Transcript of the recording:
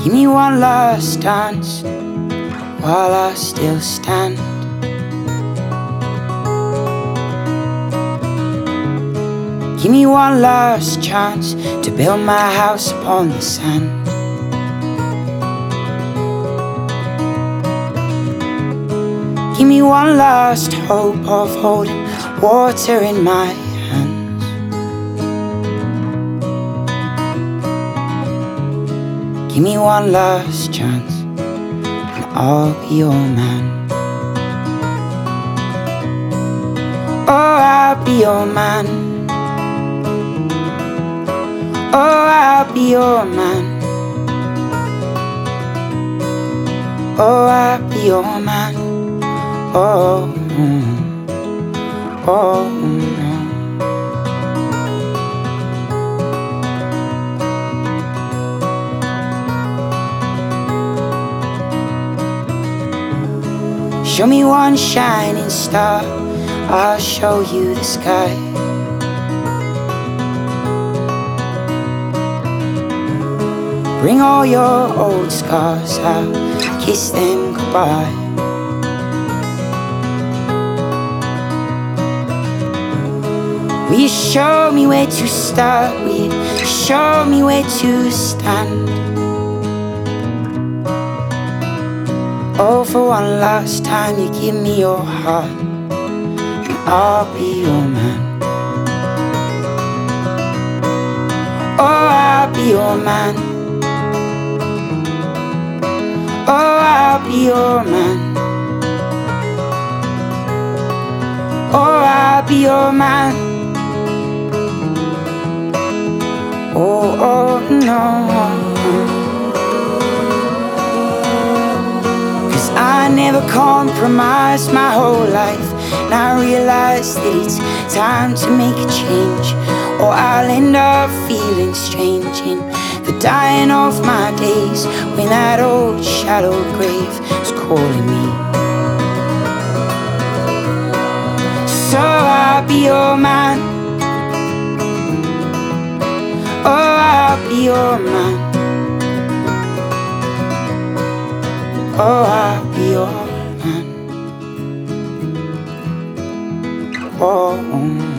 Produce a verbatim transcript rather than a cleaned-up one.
Give me one last dance while I still stand. Give me one last chance to build my house upon the sand. Give me one last hope of holding water in my hands. Give me one last chance and I'll be your man. Oh, I'll be your man. Oh, I'll be your man. Oh, I'll be your man. Oh, mm, oh, no. Show me one shining star, I'll show you the sky. Bring all your old scars, I'll kiss them goodbye. Will you show me where to start? Will you show me where to stand? Oh, for one last time you give me your heart and I'll be your man. Oh, I'll be your man. Oh, I'll be your man. Oh, I'll be your man. Oh, oh, no. Cause I never compromised my whole life, and I realized that it's time to make a change, or I'll end up feeling strange in the dying of my days, when that old shallow grave is calling me. So I'll be your man. Oh, I'll be your man. Oh, I'll be your man. Oh,